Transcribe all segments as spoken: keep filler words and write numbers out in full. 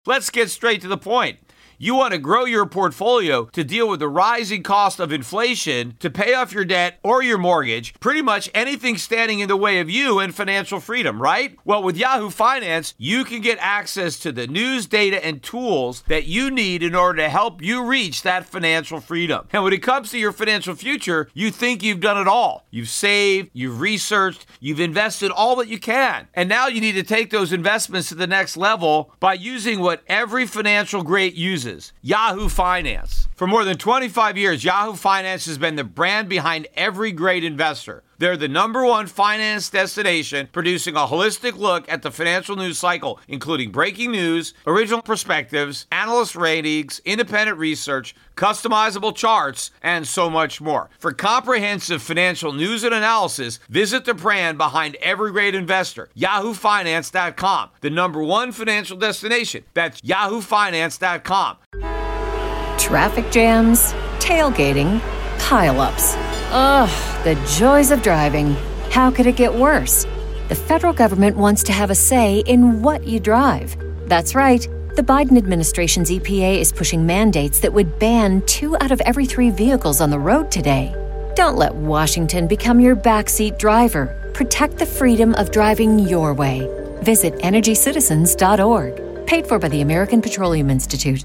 Let's get straight to the point. You want to grow your portfolio to deal with the rising cost of inflation, to pay off your debt or your mortgage, pretty much anything standing in the way of you and financial freedom, right? Well, with Yahoo Finance, you can get access to the news, data, and tools that you need in order to help you reach that financial freedom. And when it comes to your financial future, you think you've done it all. You've saved, you've researched, you've invested all that you can. And now you need to take those investments to the next level by using what every financial great uses. Yahoo Finance. For more than twenty-five years, Yahoo Finance has been the brand behind every great investor. They're the number one finance destination, producing a holistic look at the financial news cycle, including breaking news, original perspectives, analyst ratings, independent research, customizable charts, and so much more. For comprehensive financial news and analysis, visit the brand behind every great investor, yahoo finance dot com, the number one financial destination. That's yahoo finance dot com. Traffic jams, tailgating, pileups. Ugh, the joys of driving. How could it get worse? The federal government wants to have a say in what you drive. That's right. The Biden administration's E P A is pushing mandates that would ban two out of every three vehicles on the road today. Don't let Washington become your backseat driver. Protect the freedom of driving your way. Visit energy citizens dot org. Paid for by the American Petroleum Institute.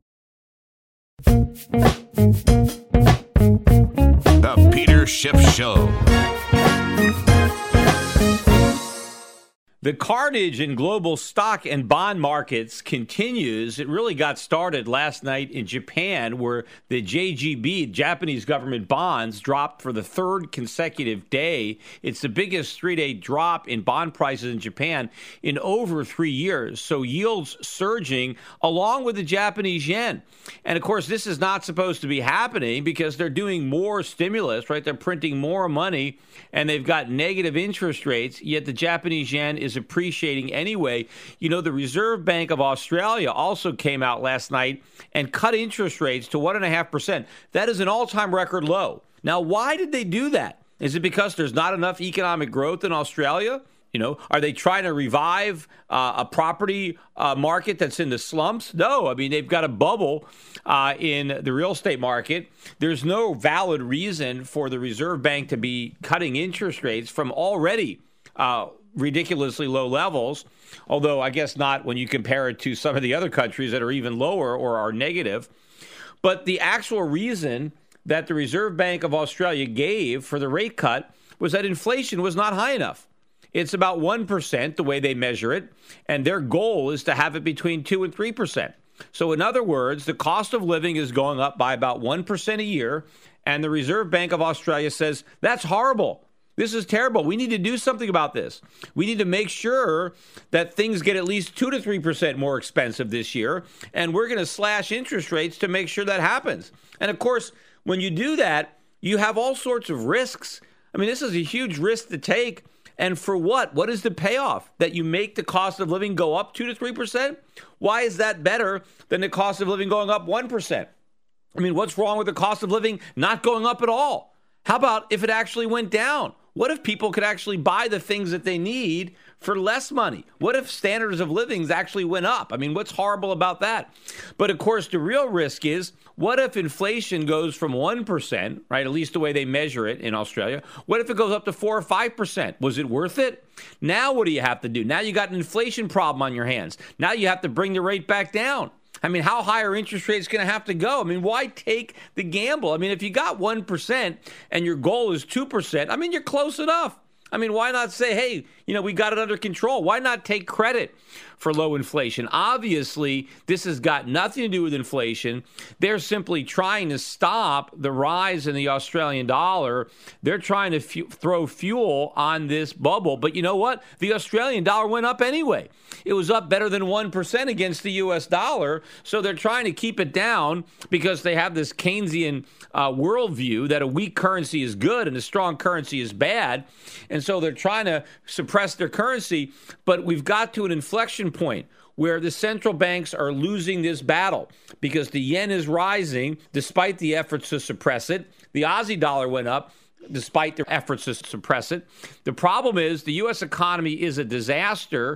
The Peter Schiff Show. The carnage in global stock and bond markets continues. It really got started last night in Japan, where the J G B, Japanese government bonds, dropped for the third consecutive day. It's the biggest three-day drop in bond prices in Japan in over three years. So yields surging along with the Japanese yen. And of course, this is not supposed to be happening because they're doing more stimulus, right? They're printing more money and they've got negative interest rates, yet the Japanese yen is appreciating anyway. You know, the Reserve Bank of Australia also came out last night and cut interest rates to one point five percent. That is an all-time record low. Now, why did they do that? Is it because there's not enough economic growth in Australia? You know, are they trying to revive uh, a property uh, market that's in the slumps? No, I mean, they've got a bubble uh, in the real estate market. There's no valid reason for the Reserve Bank to be cutting interest rates from already uh, ridiculously low levels, although I guess not when you compare it to some of the other countries that are even lower or are negative. But the actual reason that the Reserve Bank of Australia gave for the rate cut was that inflation was not high enough. It's about one percent the way they measure it, and their goal is to have it between two and three percent. So in other words, the cost of living is going up by about one percent a year, and the Reserve Bank of Australia says, that's horrible. This is terrible. We need to do something about this. We need to make sure that things get at least two to three percent more expensive this year, and we're going to slash interest rates to make sure that happens. And of course, when you do that, you have all sorts of risks. I mean, this is a huge risk to take. And for what? What is the payoff? That you make the cost of living go up two to three percent? Why is that better than the cost of living going up one percent? I mean, what's wrong with the cost of living not going up at all? How about if it actually went down? What if people could actually buy the things that they need for less money? What if standards of living actually went up? I mean, what's horrible about that? But of course, the real risk is, what if inflation goes from one percent, right, at least the way they measure it in Australia? What if it goes up to four or five percent? Was it worth it? Now what do you have to do? Now you got an inflation problem on your hands. Now you have to bring the rate back down. I mean, how high are interest rates going to have to go? I mean, why take the gamble? I mean, if you got one percent and your goal is two percent, I mean, you're close enough. I mean, why not say, hey, you know, we got it under control? Why not take credit for low inflation? Obviously, this has got nothing to do with inflation. They're simply trying to stop the rise in the Australian dollar. They're trying to fu- throw fuel on this bubble. But you know what? The Australian dollar went up anyway. It was up better than one percent against the U S dollar. So they're trying to keep it down because they have this Keynesian uh, worldview that a weak currency is good and a strong currency is bad. And so they're trying to suppress their currency. But we've got to an inflection point where the central banks are losing this battle because the yen is rising despite the efforts to suppress it. The Aussie dollar went up despite their efforts to suppress it. The problem is the U S economy is a disaster.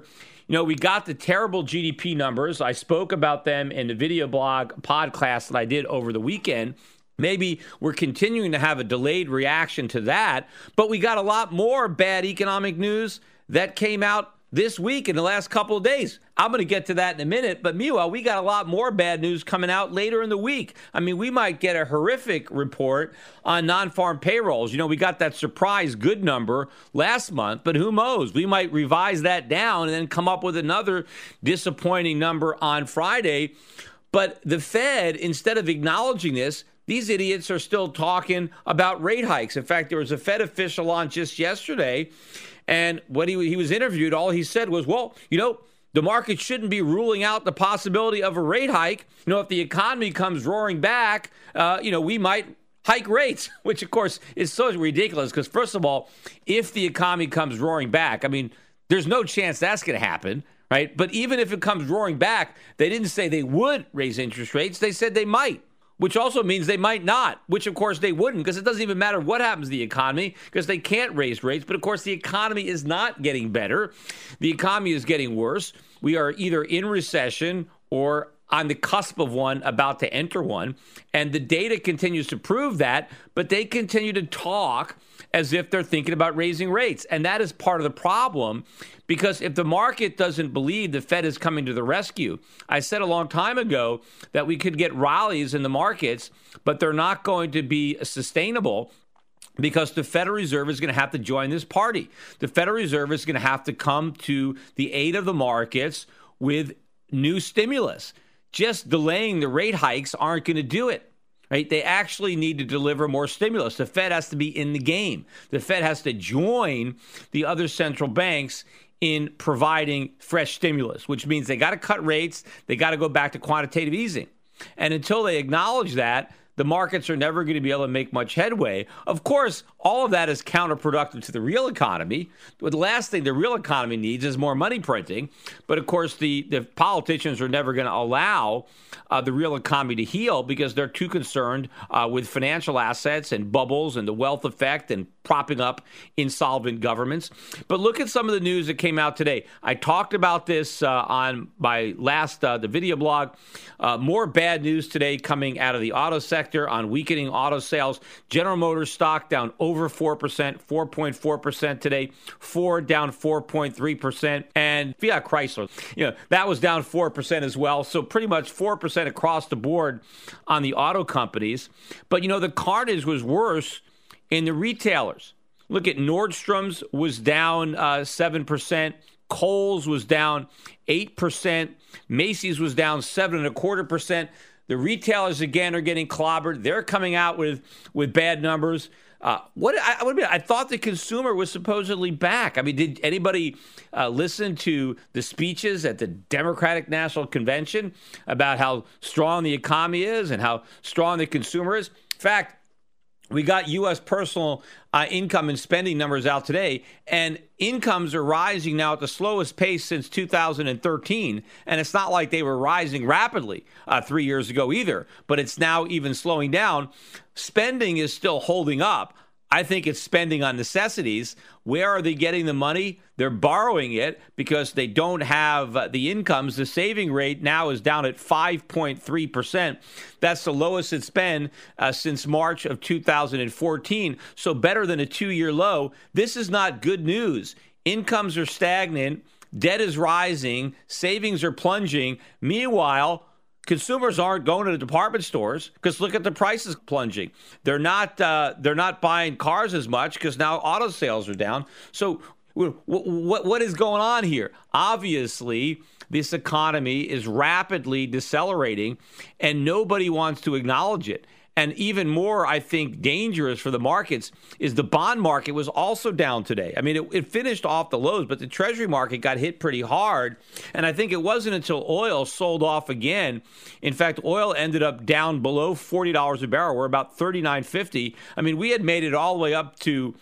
You know, we got the terrible G D P numbers. I spoke about them in the video blog podcast that I did over the weekend. Maybe we're continuing to have a delayed reaction to that, but we got a lot more bad economic news that came out this week in the last couple of days. I'm going to get to that in a minute, but meanwhile, we got a lot more bad news coming out later in the week. I mean, we might get a horrific report on non-farm payrolls. You know, we got that surprise good number last month, but who knows? We might revise that down and then come up with another disappointing number on Friday. But the Fed, instead of acknowledging this, these idiots are still talking about rate hikes. In fact, there was a Fed official on just yesterday, and when he, he was interviewed, all he said was, well, you know, the market shouldn't be ruling out the possibility of a rate hike. You know, if the economy comes roaring back, uh, you know, we might hike rates, which, of course, is so ridiculous because, first of all, if the economy comes roaring back, I mean, there's no chance that's going to happen, right? But even if it comes roaring back, they didn't say they would raise interest rates. They said they might, which also means they might not, which, of course, they wouldn't, because it doesn't even matter what happens to the economy, because they can't raise rates. But, of course, the economy is not getting better. The economy is getting worse. We are either in recession or on the cusp of one, about to enter one. And the data continues to prove that, but they continue to talk as if they're thinking about raising rates. And that is part of the problem, because if the market doesn't believe the Fed is coming to the rescue, I said a long time ago that we could get rallies in the markets, but they're not going to be sustainable, because the Federal Reserve is going to have to join this party. The Federal Reserve is going to have to come to the aid of the markets with new stimulus. Just delaying the rate hikes aren't going to do it, right? They actually need to deliver more stimulus. The Fed has to be in the game. The Fed has to join the other central banks in providing fresh stimulus, which means they got to cut rates. They got to go back to quantitative easing. And until they acknowledge that, the markets are never going to be able to make much headway. Of course, all of that is counterproductive to the real economy. The last thing the real economy needs is more money printing. But of course, the, the politicians are never going to allow uh, the real economy to heal, because they're too concerned uh, with financial assets and bubbles and the wealth effect and propping up insolvent governments. But look at some of the news that came out today. I talked about this uh, on my last uh, the video blog. Uh, more bad news today coming out of the auto sector on weakening auto sales. General Motors stock down over four percent, four point four percent today. Ford down four point three percent. And Fiat Chrysler, you know, that was down four percent as well. So pretty much four percent across the board on the auto companies. But, you know, the carnage was worse in the retailers. Look at Nordstrom's was down uh, seven percent. Kohl's was down eight percent. Macy's was down seven and a quarter percent. The retailers, again, are getting clobbered. They're coming out with, with bad numbers. Uh, what I, I, I thought the consumer was supposedly back. I mean, did anybody uh, listen to the speeches at the Democratic National Convention about how strong the economy is and how strong the consumer is? In fact, we got U S personal uh, income and spending numbers out today, and incomes are rising now at the slowest pace since two thousand thirteen. And it's not like they were rising rapidly uh, three years ago either, but it's now even slowing down. Spending is still holding up. I think it's spending on necessities. Where are they getting the money? They're borrowing it because they don't have uh, the incomes. The saving rate now is down at five point three percent. That's the lowest it's been uh, since March of two thousand fourteen. So better than a two-year low. This is not good news. Incomes are stagnant. Debt is rising. Savings are plunging. Meanwhile, consumers aren't going to the department stores because look at the prices plunging. They're not uh, they're not buying cars as much because now auto sales are down. So w- w- what what is going on here? Obviously, this economy is rapidly decelerating, and nobody wants to acknowledge it. And even more, I think, dangerous for the markets is the bond market was also down today. I mean, it, it finished off the lows, but the Treasury market got hit pretty hard. And I think it wasn't until oil sold off again. In fact, oil ended up down below forty dollars a barrel. We're about thirty-nine fifty. I mean, we had made it all the way up to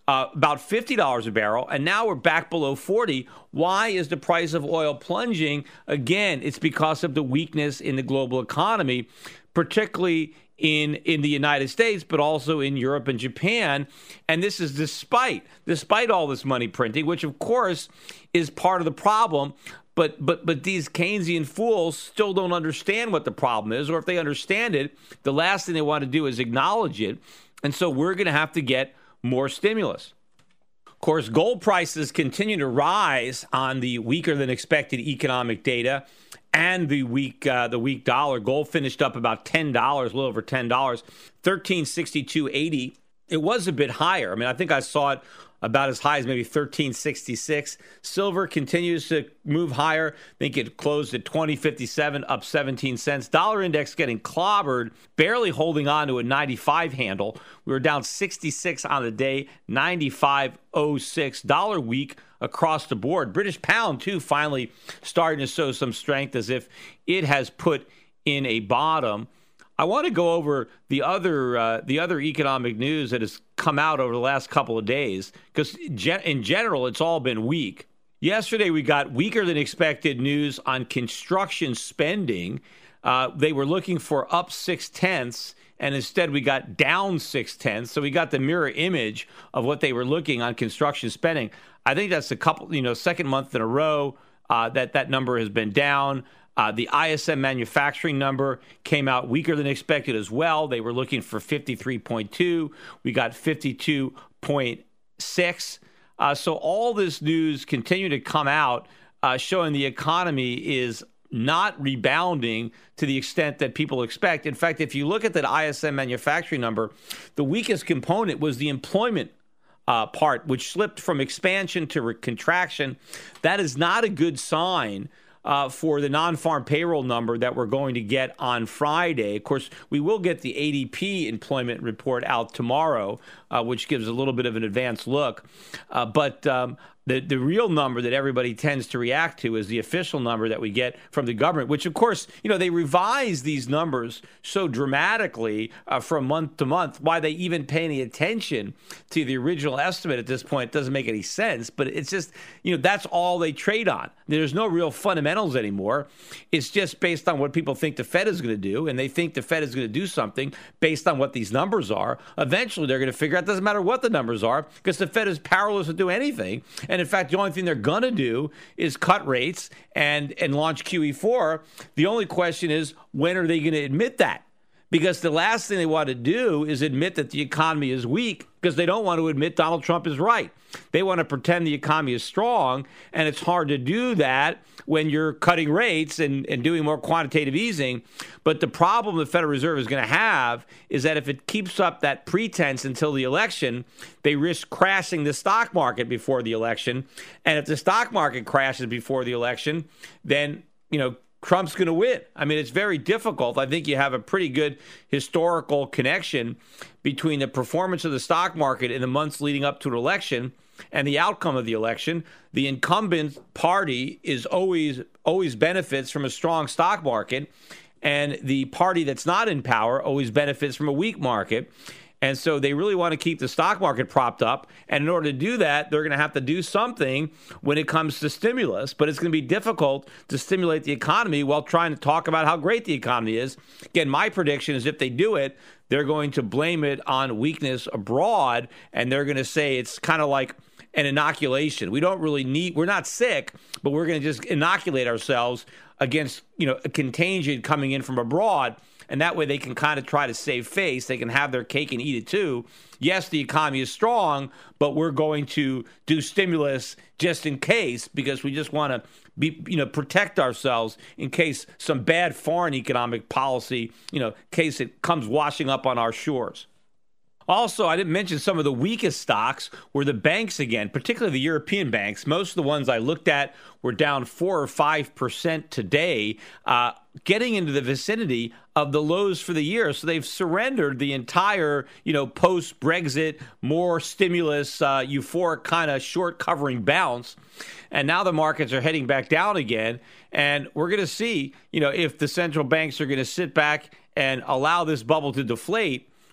uh, about fifty dollars a barrel, and now we're back below forty. Why is the price of oil plunging? Again, it's because of the weakness in the global economy, particularly in in the United States, but also in Europe and Japan. And this is despite despite all this money printing, which of course is part of the problem. But but but these Keynesian fools still don't understand what the problem is, or if they understand it, the last thing they want to do is acknowledge it. And so we're going to have to get more stimulus. Of course, gold prices continue to rise on the weaker than expected economic data and the weak uh, the weak dollar. Gold finished up about ten dollars, a little over ten dollars, thirteen sixty-two eighty. It was a bit higher. I mean, I think I saw it about as high as maybe thirteen sixty-six. Silver continues to move higher. I think it closed at twenty fifty-seven, up seventeen cents. Dollar index getting clobbered, barely holding on to a ninety-five handle. We were down sixty-six on the day, ninety-five oh six. Dollar weak across the board. British pound, too, finally starting to show some strength as if it has put in a bottom. I want to go over the other uh, the other economic news that has come out over the last couple of days, because ge- in general, it's all been weak. Yesterday, we got weaker than expected news on construction spending. Uh, they were looking for up six tenths, and instead we got down six tenths. So we got the mirror image of what they were looking on construction spending. I think that's a couple, you know, second month in a row uh, that that number has been down. Uh, the I S M manufacturing number came out weaker than expected as well. They were looking for fifty-three point two. We got fifty-two point six. Uh, so all this news continued to come out uh, showing the economy is not rebounding to the extent that people expect. In fact, if you look at that I S M manufacturing number, the weakest component was the employment uh, part, which slipped from expansion to re- contraction. That is not a good sign Uh, for the non-farm payroll number that we're going to get on Friday. Of course, we will get the A D P employment report out tomorrow, uh, which gives a little bit of an advanced look. Uh, but um, the, the real number that everybody tends to react to is the official number that we get from the government, which, of course, you know, they revise these numbers so dramatically uh, from month to month. Why they even pay any attention to the original estimate at this point doesn't make any sense. But it's just, you know, that's all they trade on. There's no real fundamentals anymore. It's just based on what people think the Fed is going to do, and they think the Fed is going to do something based on what these numbers are. Eventually, they're going to figure out it doesn't matter what the numbers are, because the Fed is powerless to do anything. And in fact, the only thing they're going to do is cut rates and, and launch Q E four. The only question is, when are they going to admit that? Because the last thing they want to do is admit that the economy is weak, because they don't want to admit Donald Trump is right. They want to pretend the economy is strong, and it's hard to do that when you're cutting rates and, and doing more quantitative easing. But the problem the Federal Reserve is going to have is that if it keeps up that pretense until the election, they risk crashing the stock market before the election. And if the stock market crashes before the election, then, you know, Trump's going to win. I mean, it's very difficult. I think you have a pretty good historical connection between the performance of the stock market in the months leading up to an election and the outcome of the election. The incumbent party is always always benefits from a strong stock market, and the party that's not in power always benefits from a weak market. And so they really want to keep the stock market propped up. And in order to do that, they're going to have to do something when it comes to stimulus. But it's going to be difficult to stimulate the economy while trying to talk about how great the economy is. Again, my prediction is if they do it, they're going to blame it on weakness abroad. And they're going to say it's kind of like an inoculation. We don't really need, we're not sick, but we're going to just inoculate ourselves against, you know, a contagion coming in from abroad. And that way they can kind of try to save face. They can have their cake and eat it too. Yes, the economy is strong, but we're going to do stimulus just in case, because we just want to be, you know, protect ourselves in case some bad foreign economic policy, you know, in case it comes washing up on our shores. Also, I didn't mention some of the weakest stocks were the banks again, particularly the European banks. Most of the ones I looked at were down four or five percent today, uh, getting into the vicinity of the lows for the year. So they've surrendered the entire, you know, post-Brexit, more stimulus, uh, euphoric kind of short covering bounce. And now the markets are heading back down again. And we're going to see, you know, if the central banks are going to sit back and allow this bubble to deflate,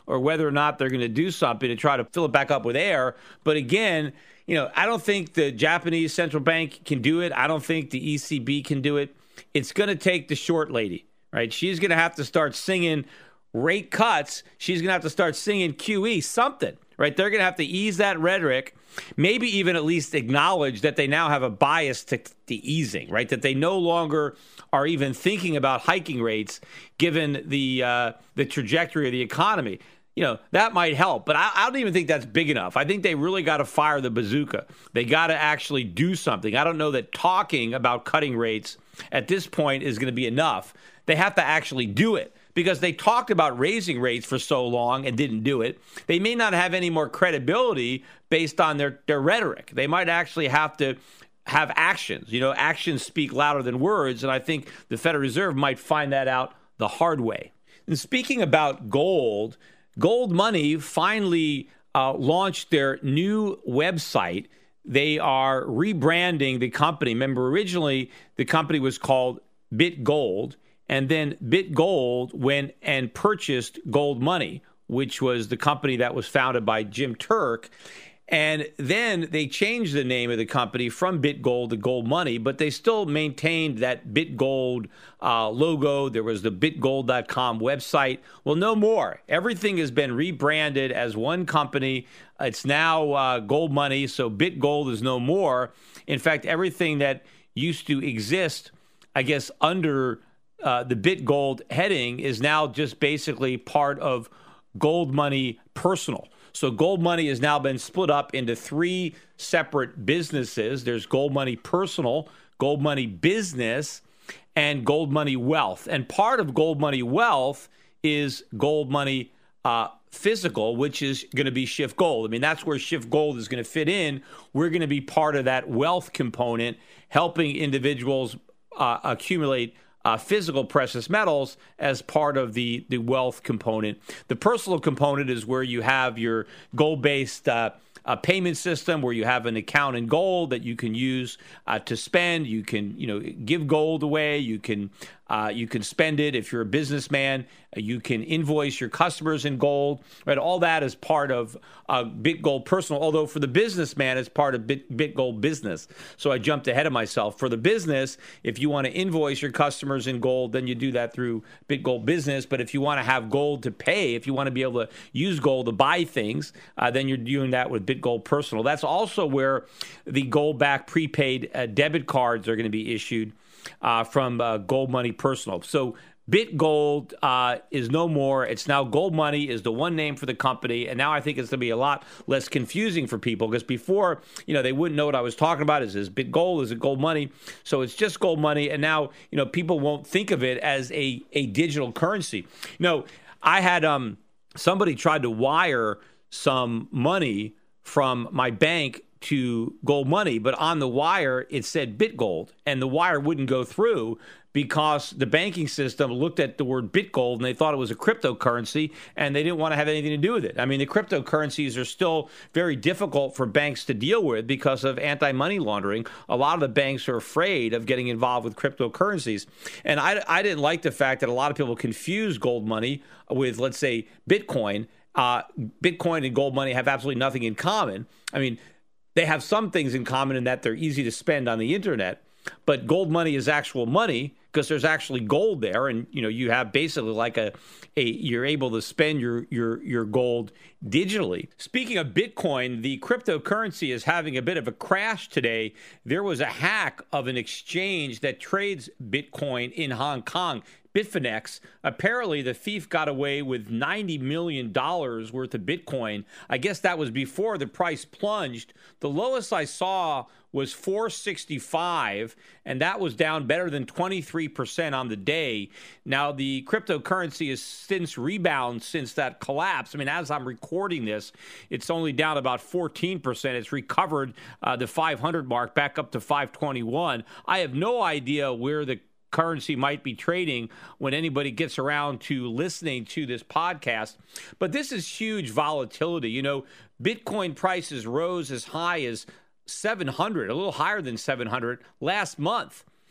or whether or not they're going to do something to try to fill it back up with air. But again, you know, I don't think the Japanese central bank can do it. I don't think the E C B can do it. It's going to take the short lady, right? She's going to have to start singing rate cuts. She's going to have to start singing Q E, something, right? They're going to have to ease that rhetoric, maybe even at least acknowledge that they now have a bias to, to easing, right? That they no longer are even thinking about hiking rates given the uh, the trajectory of the economy. You know, that might help, but I, I don't even think that's big enough. I think they really got to fire the bazooka. They got to actually do something. I don't know that talking about cutting rates at this point is going to be enough. They have to actually do it because they talked about raising rates for so long and didn't do it. They may not have any more credibility based on their, their rhetoric. They might actually have to have actions. You know, actions speak louder than words, and I think the Federal Reserve might find that out the hard way. And speaking about gold, Gold Money finally uh, launched their new website. They are rebranding the company. Remember, originally the company was called BitGold, and then BitGold went and purchased Gold Money, which was the company that was founded by Jim Turk. And then they changed the name of the company from BitGold to Gold Money, but they still maintained that BitGold uh, logo. There was the bitgold dot com website. Well, no more. Everything has been rebranded as one company. It's now uh, Gold Money, so BitGold is no more. In fact, everything that used to exist, I guess, under uh, the BitGold heading is now just basically part of Gold Money Personal. So Gold Money has now been split up into three separate businesses. There's Gold Money Personal, Gold Money Business, and Gold Money Wealth. And part of Gold Money Wealth is Gold Money uh, Physical, which is going to be Schiff Gold. I mean, that's where Schiff Gold is going to fit in. We're going to be part of that wealth component, helping individuals uh, accumulate Uh, physical precious metals as part of the, the wealth component. The personal component is where you have your gold-based uh, uh, payment system, where you have an account in gold that you can use uh, to spend. You can, you know, give gold away. You can uh, you can spend it if you're a businessman. Uh, you can invoice your customers in gold. Right, all that is part of uh, BitGold Personal. Although for the businessman, it's part of Bit, BitGold Business. So I jumped ahead of myself. For the business, if you want to invoice your customers in gold, then you do that through BitGold Business. But if you want to have gold to pay, if you want to be able to use gold to buy things, uh, then you're doing that with BitGold Personal. That's also where the gold-backed prepaid uh, debit cards are going to be issued uh, from uh, Gold Money Personal. So BitGold uh, is no more. It's now Gold Money is the one name for the company. And now I think it's going to be a lot less confusing for people because before, you know, they wouldn't know what I was talking about. Is this BitGold? Is it Gold Money? So it's just Gold Money. And now, you know, people won't think of it as a, a digital currency. You know, I had um somebody tried to wire some money from my bank to Gold Money, but on the wire, it said BitGold, and the wire wouldn't go through because the banking system looked at the word BitGold and they thought it was a cryptocurrency and they didn't want to have anything to do with it. I mean, the cryptocurrencies are still very difficult for banks to deal with because of anti-money laundering. A lot of the banks are afraid of getting involved with cryptocurrencies. And I, I didn't like the fact that a lot of people confuse Gold Money with, let's say, Bitcoin. Uh, Bitcoin and Gold Money have absolutely nothing in common. I mean, they have some things in common in that they're easy to spend on the internet, but Gold Money is actual money because there's actually gold there, and you know you have basically like a, a you're able to spend your your your gold digitally. Speaking of Bitcoin, the cryptocurrency is having a bit of a crash today. There was a hack of an exchange that trades Bitcoin in Hong Kong, Bitfinex. Apparently, the thief got away with ninety million dollars worth of Bitcoin. I guess that was before the price plunged. The lowest I saw was four sixty-five, and that was down better than twenty-three percent on the day. Now, the cryptocurrency has since rebounded since that collapse. I mean, as I'm recording this, it's only down about fourteen percent. It's recovered uh, the five hundred mark back up to five twenty-one. I have no idea where the currency might be trading when anybody gets around to listening to this podcast. But this is huge volatility. You know, Bitcoin prices rose as high as seven hundred, a little higher than seven hundred last month.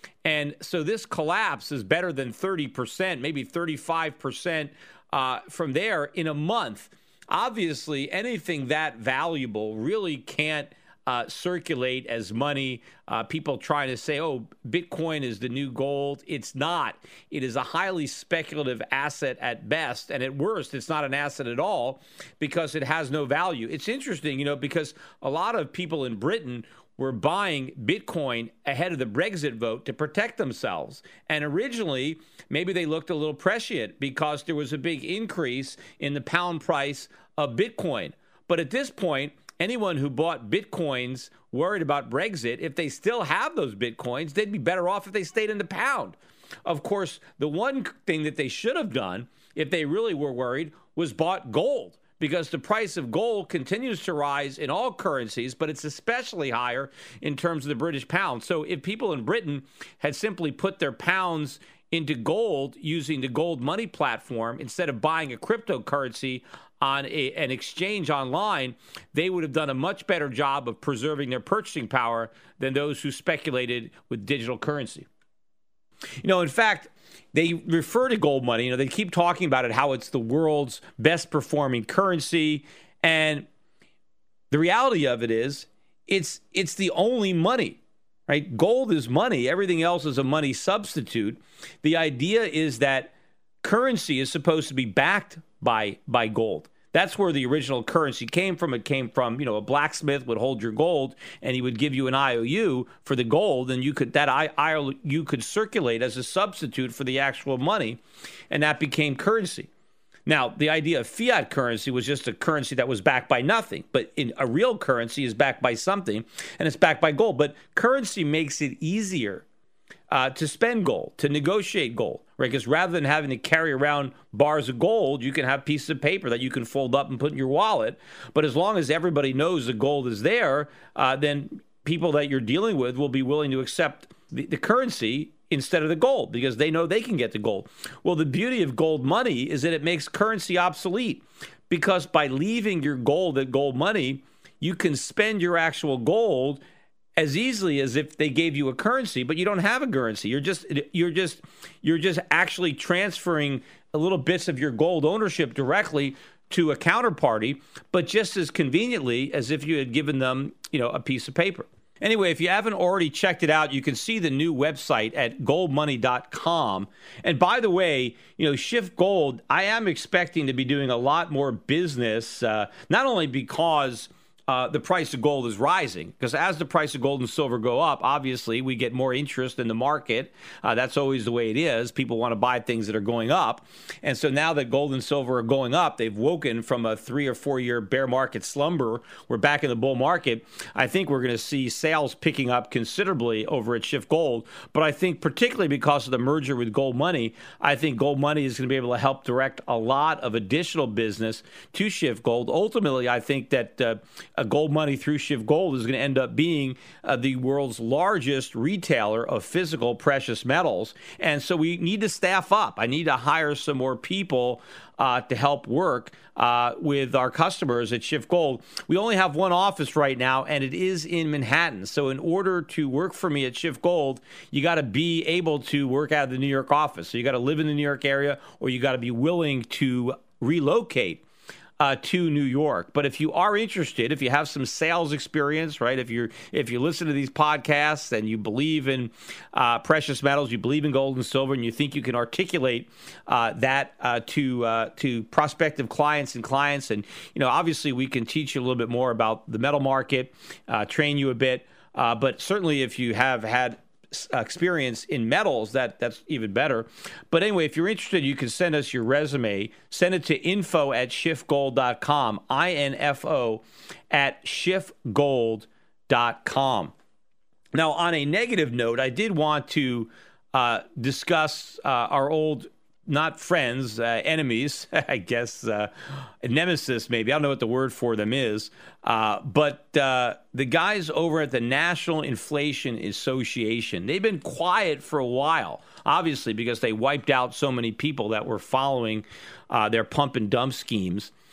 And so this collapse is better than thirty percent, maybe thirty-five percent uh, from there in a month. Obviously, anything that valuable really can't uh, circulate as money. Uh, people trying to say, oh, Bitcoin is the new gold. It's not. It is a highly speculative asset at best. And at worst, it's not an asset at all because it has no value. It's interesting, you know, because a lot of people in Britain were buying Bitcoin ahead of the Brexit vote to protect themselves. And originally, maybe they looked a little prescient because there was a big increase in the pound price of Bitcoin. But at this point, anyone who bought Bitcoins worried about Brexit, if they still have those Bitcoins, they'd be better off if they stayed in the pound. Of course, the one thing that they should have done, if they really were worried, was bought gold, because the price of gold continues to rise in all currencies, but it's especially higher in terms of the British pound. So if people in Britain had simply put their pounds into gold using the gold money platform instead of buying a cryptocurrency on a, an exchange online, they would have done a much better job of preserving their purchasing power than those who speculated with digital currency. You know, in fact, they refer to gold money. You know, they keep talking about it, how it's the world's best performing currency. And the reality of it is it's it's the only money, right? Gold is money. Everything else is a money substitute. The idea is that currency is supposed to be backed by by gold. That's where the original currency came from. It came from, you know, a blacksmith would hold your gold and he would give you an I O U for the gold, and you could that I O U could circulate as a substitute for the actual money, and that became currency. Now, the idea of fiat currency was just a currency that was backed by nothing, but in a real currency is backed by something, and it's backed by gold. But currency makes it easier Uh, to spend gold, to negotiate gold, right? Because rather than having to carry around bars of gold, you can have pieces of paper that you can fold up and put in your wallet. But as long as everybody knows the gold is there, uh, then people that you're dealing with will be willing to accept the, the currency instead of the gold because they know they can get the gold. Well, the beauty of gold money is that it makes currency obsolete, because by leaving your gold at gold money, you can spend your actual gold as easily as if they gave you a currency, but you don't have a currency. You're just you're just you're just actually transferring a little bits of your gold ownership directly to a counterparty, but just as conveniently as if you had given them, you know, a piece of paper. Anyway, if you haven't already checked it out, you can see the new website at gold money dot com. And by the way, you know, Shift Gold, I am expecting to be doing a lot more business, uh, not only because Uh, the price of gold is rising, because as the price of gold and silver go up, obviously we get more interest in the market. Uh, that's always the way it is. People want to buy things that are going up. And so now that gold and silver are going up, they've woken from a three or four year bear market slumber. We're back in the bull market. I think we're going to see sales picking up considerably over at Shift Gold. But I think particularly because of the merger with Gold Money, I think Gold Money is going to be able to help direct a lot of additional business to Shift Gold. Ultimately, I think that uh, a Gold Money through Shift Gold is going to end up being uh, the world's largest retailer of physical precious metals. And so we need to staff up. I need to hire some more people uh, to help work uh, with our customers at Shift Gold. We only have one office right now, and it is in Manhattan. So in order to work for me at Shift Gold, you got to be able to work out of the New York office. So you got to live in the New York area, or you got to be willing to relocate Uh, to New York. But if you are interested, if you have some sales experience, right, if you're if you listen to these podcasts and you believe in uh, precious metals, you believe in gold and silver, and you think you can articulate uh, that uh, to uh, to prospective clients and clients, and you know, obviously we can teach you a little bit more about the metal market, uh, train you a bit. Uh, but certainly, if you have had experience in metals, that that's even better. But anyway, if you're interested, you can send us your resume. Send it to info at shift gold dot com, I N F O at shift gold dot com. Now, on a negative note, I did want to uh, discuss uh, our old, not friends, uh, enemies, I guess, uh, nemesis maybe. I don't know what the word for them is. Uh, but uh, the guys over at the National Inflation Association, they've been quiet for a while, obviously, because they wiped out so many people that were following uh, their pump and dump schemes.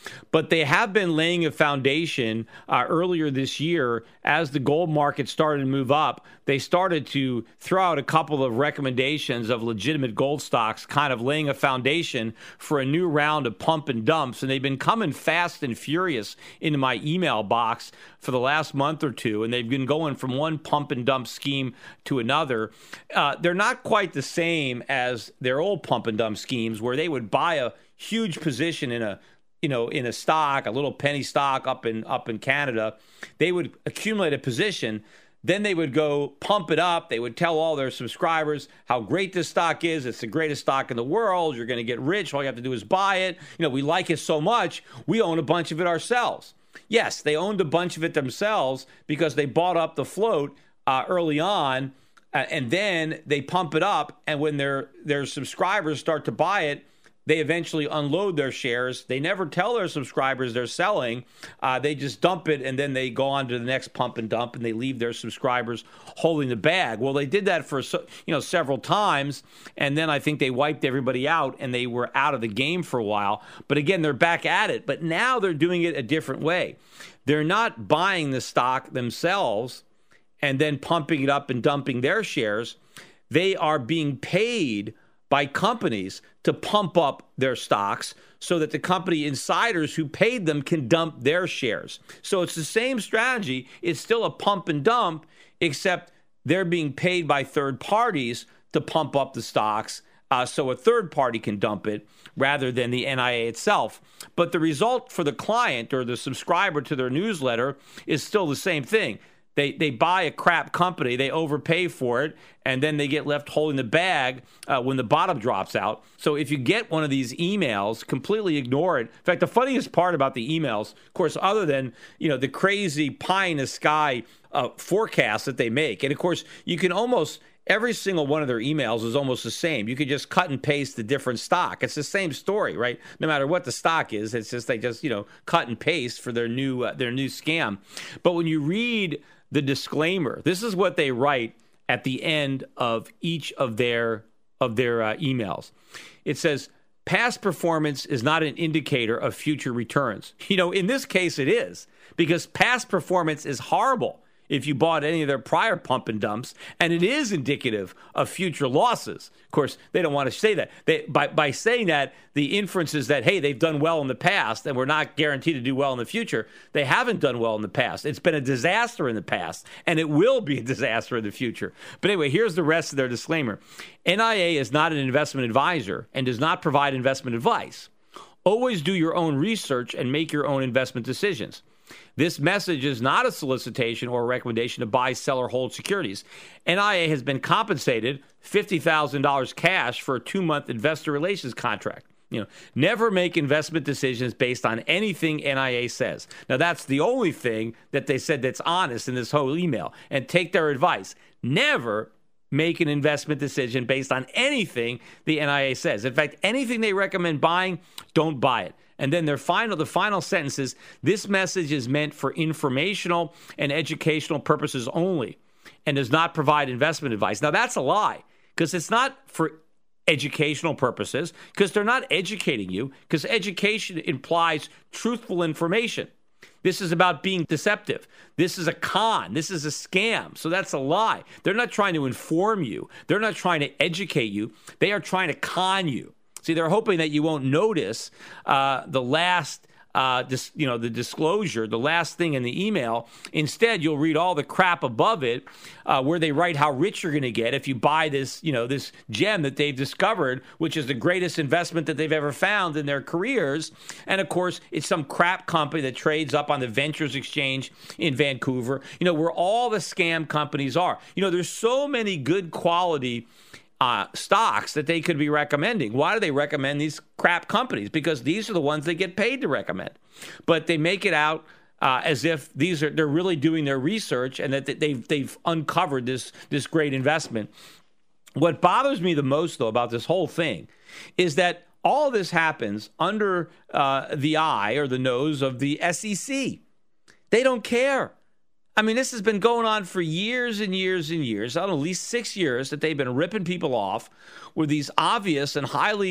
But they have been laying a foundation uh, earlier this year as the gold market started to move up. They started to throw out a couple of recommendations of legitimate gold stocks, kind of laying a foundation for a new round of pump and dumps. And they've been coming fast and furious into my email box for the last month or two. And they've been going from one pump and dump scheme to another. Uh, they're not quite the same as their old pump and dump schemes where they would buy a huge position in a you know, in a stock, a little penny stock up in up in Canada. They would accumulate a position. Then they would go pump it up. They would tell all their subscribers how great this stock is. It's the greatest stock in the world. You're going to get rich. All you have to do is buy it. You know, we like it so much, we own a bunch of it ourselves. Yes, they owned a bunch of it themselves because they bought up the float uh, early on, uh, and then they pump it up. And when their their subscribers start to buy it, they eventually unload their shares. They never tell their subscribers they're selling. Uh, they just dump it, and then they go on to the next pump and dump, and they leave their subscribers holding the bag. Well, they did that for you know several times, and then I think they wiped everybody out, and they were out of the game for a while. But again, they're back at it. But now they're doing it a different way. They're not buying the stock themselves and then pumping it up and dumping their shares. They are being paid by companies to pump up their stocks so that the company insiders who paid them can dump their shares. So it's the same strategy. It's still a pump and dump, except they're being paid by third parties to pump up the stocks uh, so a third party can dump it rather than the N I A itself. But the result for the client or the subscriber to their newsletter is still the same thing. They they buy a crap company, they overpay for it, and then they get left holding the bag uh, when the bottom drops out. So if you get one of these emails, completely ignore it. In fact, the funniest part about the emails, of course, other than you know the crazy pie in the sky uh, forecast that they make, and of course you can almost every single one of their emails is almost the same. You could just cut and paste the different stock. It's the same story, right? No matter what the stock is, it's just they just you know cut and paste for their new uh, their new scam. But when you read the disclaimer, this is what they write at the end of each of their of their uh, emails. It says, past performance is not an indicator of future returns. You know, in this case, it is, because past performance is horrible if you bought any of their prior pump and dumps, and it is indicative of future losses. Of course, they don't want to say that. They, by, by saying that, the inference is that, hey, they've done well in the past, and we're not guaranteed to do well in the future. They haven't done well in the past. It's been a disaster in the past, and it will be a disaster in the future. But anyway, here's the rest of their disclaimer. N I A is not an investment advisor and does not provide investment advice. Always do your own research and make your own investment decisions. This message is not a solicitation or a recommendation to buy, sell, or hold securities. N I A has been compensated fifty thousand dollars cash for a two-month investor relations contract. You know, never make investment decisions based on anything N I A says. Now, that's the only thing that they said that's honest in this whole email. And take their advice. Never make an investment decision based on anything the N I A says. In fact, anything they recommend buying, don't buy it. And then their final, the final sentence is, this message is meant for informational and educational purposes only and does not provide investment advice. Now, that's a lie, because it's not for educational purposes, because they're not educating you, because education implies truthful information. This is about being deceptive. This is a con. This is a scam. So that's a lie. They're not trying to inform you. They're not trying to educate you. They are trying to con you. See, they're hoping that you won't notice uh, the last, uh, dis- you know, the disclosure, the last thing in the email. Instead, you'll read all the crap above it, uh, where they write how rich you're going to get if you buy this, you know, this gem that they've discovered, which is the greatest investment that they've ever found in their careers. And of course, it's some crap company that trades up on the Ventures Exchange in Vancouver. You know, where all the scam companies are. You know, there's so many good quality Uh, stocks that they could be recommending. Why do they recommend these crap companies? Because these are the ones they get paid to recommend. But they make it out uh, as if these are they're really doing their research and that they've they've uncovered this this great investment. What bothers me the most, though, about this whole thing is that all this happens under uh, the eye or the nose of the S E C. They don't care. I mean, this has been going on for years and years and years, I don't know, at least six years that they've been ripping people off with these obvious and highly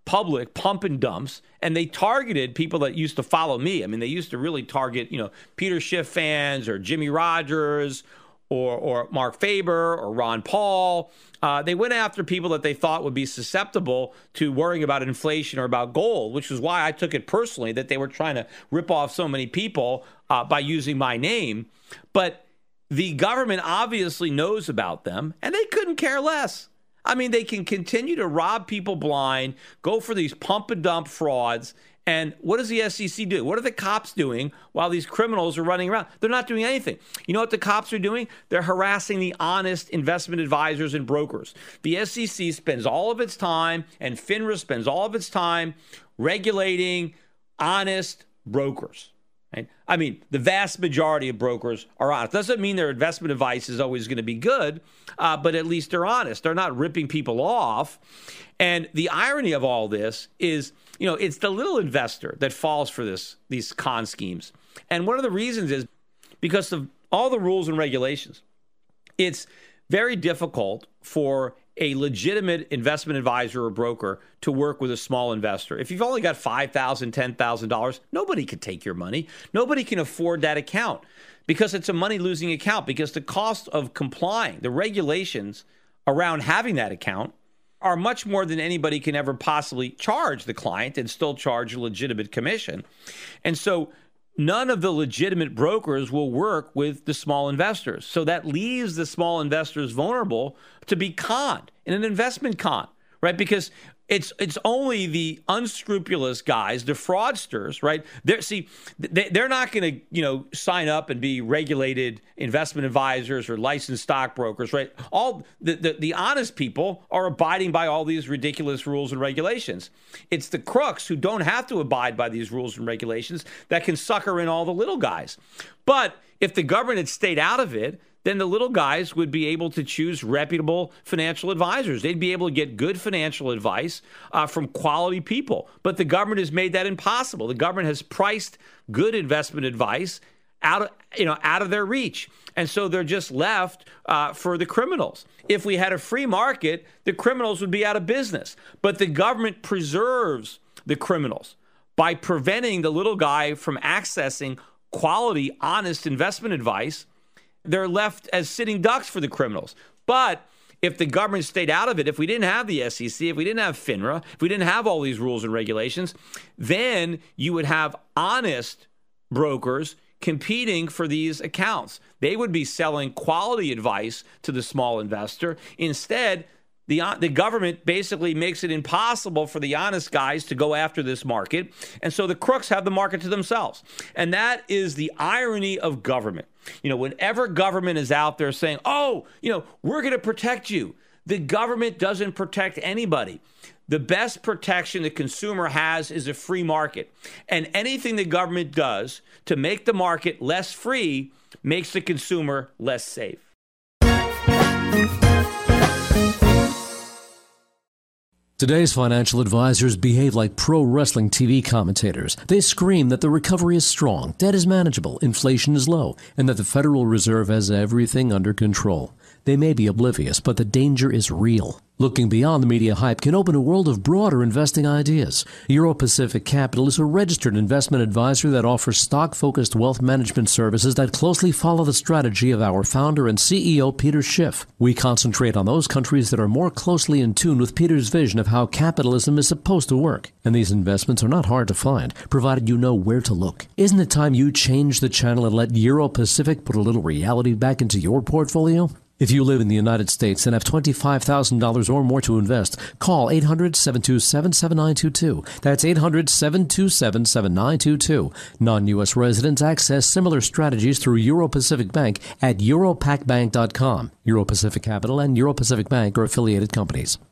public pump and dumps, and they targeted people that used to follow me. I mean, they used to really target, you know, Peter Schiff fans or Jimmy Rogers or or Mark Faber or Ron Paul. Uh, they went after people that they thought would be susceptible to worrying about inflation or about gold, which is why I took it personally that they were trying to rip off so many people uh, by using my name. But the government obviously knows about them, and they couldn't care less. I mean, they can continue to rob people blind, go for these pump and dump frauds. And what does the S E C do? What are the cops doing while these criminals are running around? They're not doing anything. You know what the cops are doing? They're harassing the honest investment advisors and brokers. The S E C spends all of its time, and FINRA spends all of its time regulating honest brokers. Right? I mean, the vast majority of brokers are honest. Doesn't mean their investment advice is always going to be good, uh, but at least they're honest. They're not ripping people off. And the irony of all this is, you know, it's the little investor that falls for this these con schemes. And one of the reasons is because of all the rules and regulations. It's very difficult for a legitimate investment advisor or broker to work with a small investor. If you've only got five thousand dollars, ten thousand dollars, nobody can take your money. Nobody can afford that account because it's a money-losing account, because the cost of complying, the regulations around having that account are much more than anybody can ever possibly charge the client and still charge a legitimate commission. And so none of the legitimate brokers will work with the small investors. So that leaves the small investors vulnerable to be conned in an investment con, right? Because it's it's only the unscrupulous guys, the fraudsters, right? They're, see, they, they're not going to, you know, sign up and be regulated investment advisors or licensed stockbrokers, right? All the, the, the honest people are abiding by all these ridiculous rules and regulations. It's the crooks who don't have to abide by these rules and regulations that can sucker in all the little guys. But if the government had stayed out of it, then the little guys would be able to choose reputable financial advisors. They'd be able to get good financial advice uh, from quality people. But the government has made that impossible. The government has priced good investment advice out of, you know, out of their reach. And so they're just left uh, for the criminals. If we had a free market, the criminals would be out of business. But the government preserves the criminals by preventing the little guy from accessing quality, honest investment advice. They're left as sitting ducks for the criminals. But if the government stayed out of it, if we didn't have the S E C, if we didn't have FINRA, if we didn't have all these rules and regulations, then you would have honest brokers competing for these accounts. They would be selling quality advice to the small investor. Instead, The, the government basically makes it impossible for the honest guys to go after this market. And so the crooks have the market to themselves. And that is the irony of government. You know, whenever government is out there saying, oh, you know, we're going to protect you, the government doesn't protect anybody. The best protection the consumer has is a free market. And anything the government does to make the market less free makes the consumer less safe. Today's financial advisors behave like pro wrestling T V commentators. They scream that the recovery is strong, debt is manageable, inflation is low, and that the Federal Reserve has everything under control. They may be oblivious, but the danger is real. Looking beyond the media hype can open a world of broader investing ideas. Euro Pacific Capital is a registered investment advisor that offers stock-focused wealth management services that closely follow the strategy of our founder and C E O, Peter Schiff. We concentrate on those countries that are more closely in tune with Peter's vision of how capitalism is supposed to work. And these investments are not hard to find, provided you know where to look. Isn't it time you change the channel and let Euro Pacific put a little reality back into your portfolio? If you live in the United States and have twenty-five thousand dollars or more to invest, call eight hundred, seven two seven, seven nine two two. That's eight hundred, seven two seven, seven nine two two. Non-U S residents access similar strategies through Euro Pacific Bank at euro pac bank dot com. Euro Pacific Capital and Euro Pacific Bank are affiliated companies.